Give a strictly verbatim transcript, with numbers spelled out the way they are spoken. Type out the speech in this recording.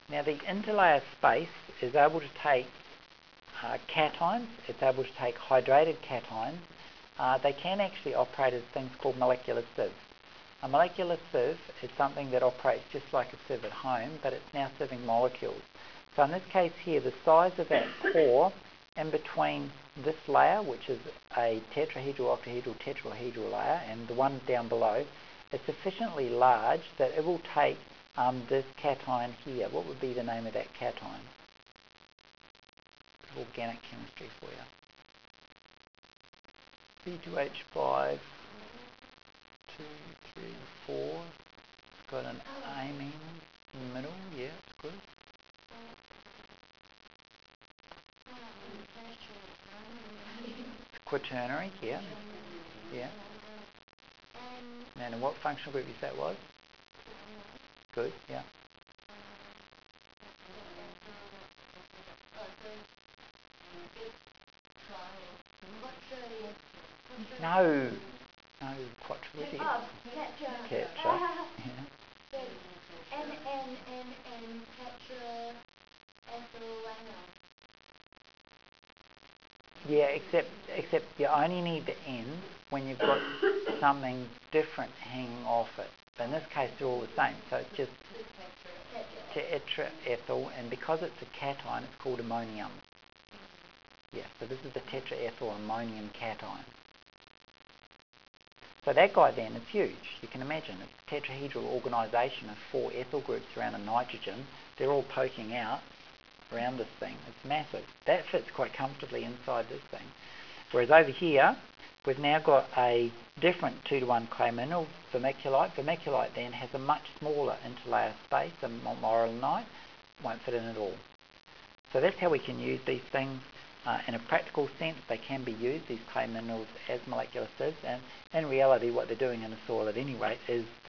Now the interlayer space is able to take uh, cations, it's able to take hydrated cations. Uh, they can actually operate as things called molecular sieves. A molecular sieve is something that operates just like a sieve at home, but it's now sieving molecules. So in this case here, the size of that pore in between this layer, which is a tetrahedral, octahedral, tetrahedral layer, and the one down below, is sufficiently large that it will take um, this cation here. What would be the name of that cation? Organic chemistry for you. B two H five, two, three, four. It's got an amine in the middle. Yeah, it's good. Quaternary, yeah. Yeah. And what functional group you say it was? Good, yeah. No, no, quadrivium. Oh, tetra. Tetra, yeah. N, N, N, N, tetra, ethyl, Yeah, except except you only need the N when you've got something different hanging off it. But in this case, they're all the same. So it's just tetraethyl, and because it's a cation, it's called ammonium. Yeah, so this is the tetraethyl ammonium cation. So that guy then is huge. You can imagine a tetrahedral organisation of four ethyl groups around a nitrogen. They're all poking out around this thing. It's massive. That fits quite comfortably inside this thing. Whereas over here, we've now got a different two to one clay mineral, vermiculite. Vermiculite then has a much smaller interlayer space than morylonite. Won't fit in at all. So that's how we can use these things. Uh, in a practical sense, they can be used, these clay minerals, as molecular sieves, and in reality what they're doing in the soil at any rate is